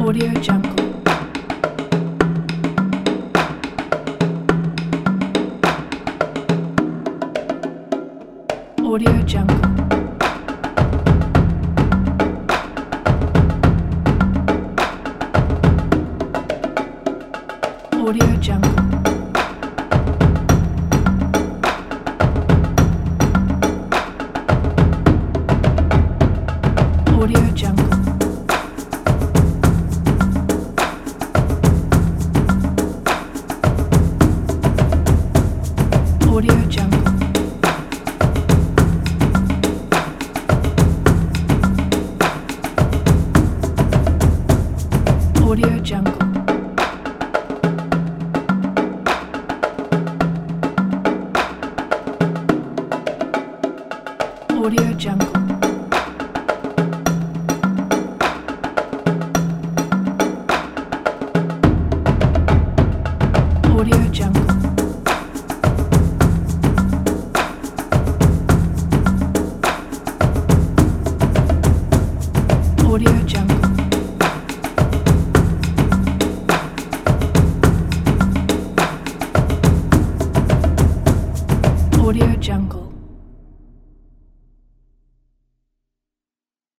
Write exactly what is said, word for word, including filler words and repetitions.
Audio Jungle. Audio Jungle. Audio Jungle. Audio Jungle. Audio Jungle. Audio Jungle. Audio Jungle. Audio Jungle. Audio Jungle. Audio Jungle.